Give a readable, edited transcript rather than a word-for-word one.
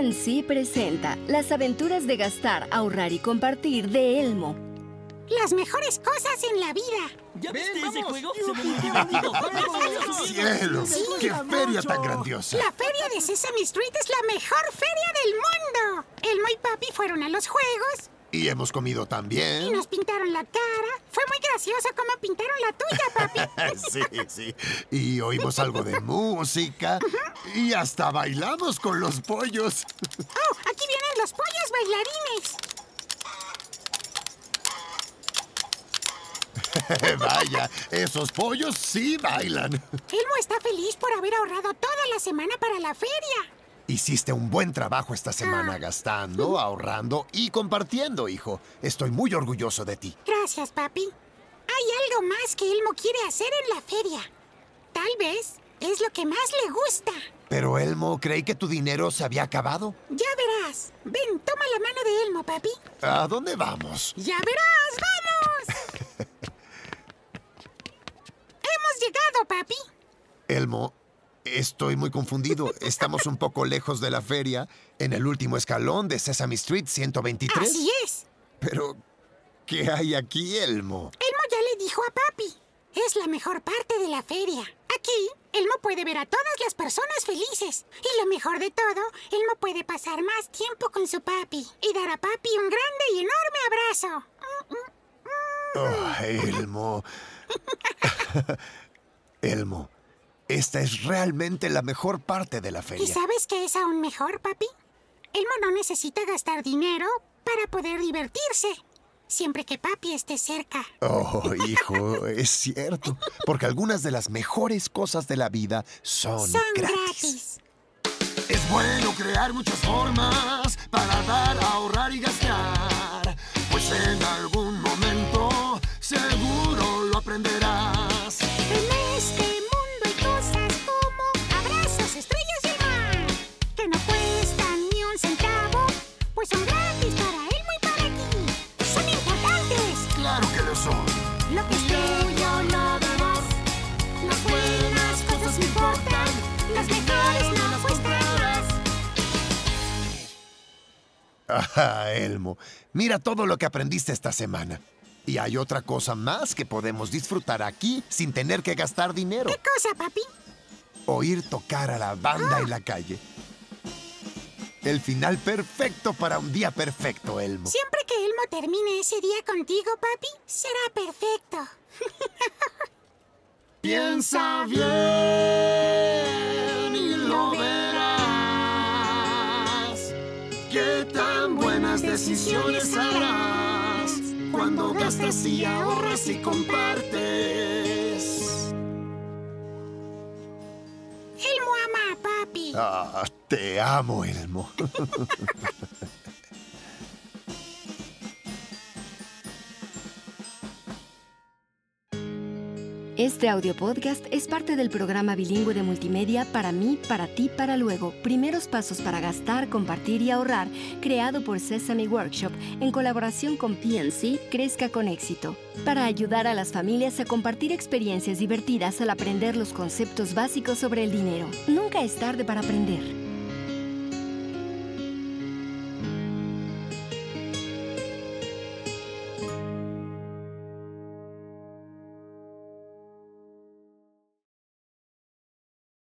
PNC presenta Las aventuras de gastar, ahorrar y compartir de Elmo. Las mejores cosas en la vida. ¿Ya viste ese juego? Se ve muy divertido. ¡Cielos! Sí, ¡Qué feria tan grandiosa! La feria de Sesame Street es la mejor feria del mundo. Elmo y Papi fueron a los juegos Y hemos comido y también. nos pintaron la cara. Fue muy gracioso cómo pintaron la tuya, Papi. Sí. Y oímos algo de música. Y hasta bailamos con los pollos. Oh, aquí vienen los pollos bailarines. Vaya, esos pollos sí bailan. Elmo está feliz por haber ahorrado toda la semana para la feria. Hiciste un buen trabajo esta semana gastando, ahorrando y compartiendo, hijo. Estoy muy orgulloso de ti. Gracias, Papi. Hay algo más que Elmo quiere hacer en la feria. Tal vez es lo que más le gusta. Pero Elmo, creí que tu dinero se había acabado. Ya verás. Ven, toma la mano de Elmo, Papi. ¿A dónde vamos? ¡Ya verás! ¡Vamos! ¡Hemos llegado, Papi! Elmo, estoy muy confundido. Estamos un poco lejos de la feria, en el último escalón de Sesame Street 123. Así es. Pero, ¿qué hay aquí, Elmo? Elmo ya le dijo a Papi. Es la mejor parte de la feria. Aquí, Elmo puede ver a todas las personas felices. Y lo mejor de todo, Elmo puede pasar más tiempo con su Papi y dar a Papi un grande y enorme abrazo. Oh, Elmo. Elmo, esta es realmente la mejor parte de la ¿Y feria. sabes qué es aún mejor, Papi? Elmo no necesita gastar dinero para poder divertirse, siempre que Papi esté cerca. Oh, hijo, es cierto. Porque algunas de las mejores cosas de la vida son gratis. Es bueno crear muchas formas para dar, ahorrar y gastar. Pues en algún momento seguro lo aprenderás. En este mundo hay cosas como abrazos, estrellas y el mar, que no cuestan ni un centavo, pues son gratis para Elmo y para ti. Son importantes. Claro que lo son. Lo que es tuyo lo darás. Las buenas cosas importan. Las mejores no las comprarás. Ajá, Elmo. Mira todo lo que aprendiste esta semana. Y hay otra cosa más que podemos disfrutar aquí sin tener que gastar dinero. ¿Qué cosa, Papi? Oír tocar a la banda en la calle. El final perfecto para un día perfecto, Elmo. Siempre que Elmo termine ese día contigo, Papi, será perfecto. Piensa bien y lo verás. Qué tan buenas decisiones harás cuando gastas y ahorras y compartes. Elmo ama a Papi. Ah, te amo, Elmo. Este audio podcast es parte del programa bilingüe de multimedia Para mí, para ti, para luego. Primeros pasos para gastar, compartir y ahorrar, creado por Sesame Workshop en colaboración con PNC Crezca con Éxito, para ayudar a las familias a compartir experiencias divertidas al aprender los conceptos básicos sobre el dinero. Nunca es tarde para aprender.